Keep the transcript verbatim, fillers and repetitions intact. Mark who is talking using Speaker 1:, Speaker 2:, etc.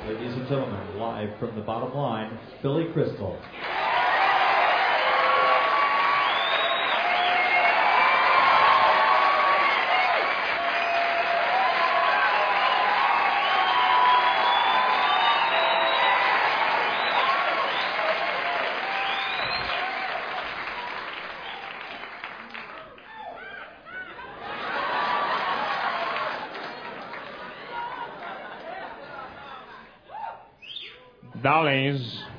Speaker 1: Ladies and gentlemen, live from the bottom line, Billy Crystal.
Speaker 2: Darlings,